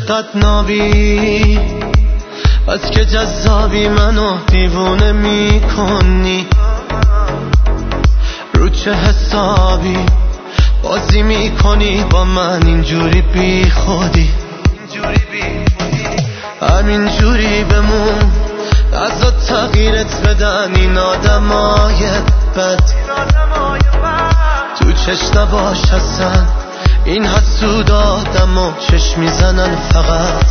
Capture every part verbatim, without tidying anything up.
عشقت نابی، بس که جذابی منو دیوونه میکنی. رو چه حسابی بازی میکنی با من اینجوری بی خودی؟ همینجوری بمون، نزا تغییرت بدن این آدمای بد. تو چشم نباش اصلا، این حسود آدم و چشم میزنن فقط.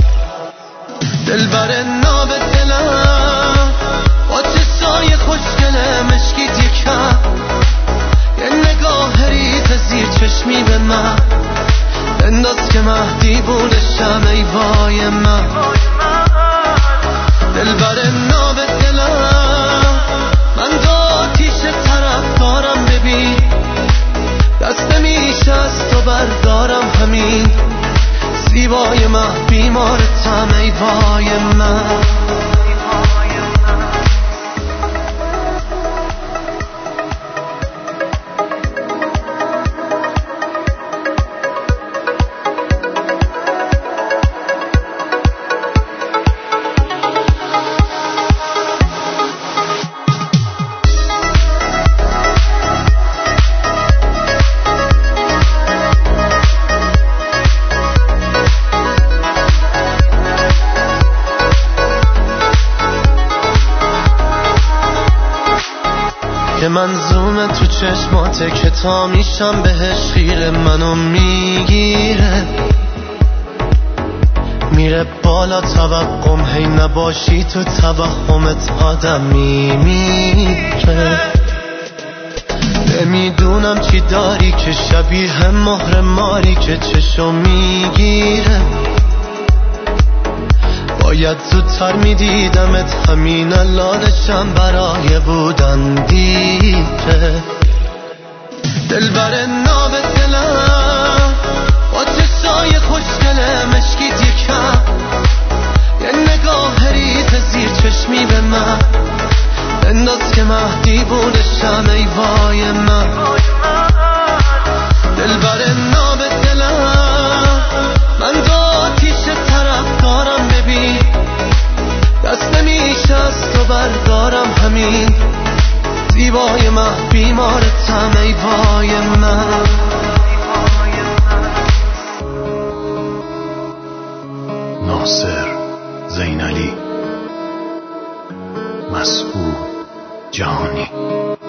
دلبر ناب دلم با چشای خوشگله مشکیت یکم، یه نگاه ریز زیر چشمی به من انداز که مهدی بودشم. ای وای من دلبر ناب دلم، من دو آتیش طرف دارم ببین، دست میشه از تو بردارم همین. زیبای من بیمارتم ای وای من. که منظومه تو چشماته که تا میشم بهش خیره، منو میگیره میره بالا توقم، هی نباشی تو توهمت آدم میمیره. نمیدونم چی داری که شبیه مهر ماری که چشو میگیره. باید زودتر میدیدمت، همین الانشم برای بودن دیره. دلبر ناب دلم با چشای خوشگله مشکیت یکم، یه نگاه ریز زیر چشمی به من انداز که مهدی بودشم. ای وای من دلبر ناب دلم، من دو آتیش طرف دارم ببین، دست نمیشه از تو بردارم همین. زیبای من بیمارتم ای وای من. ناصر زینالی، مسعود جهانی.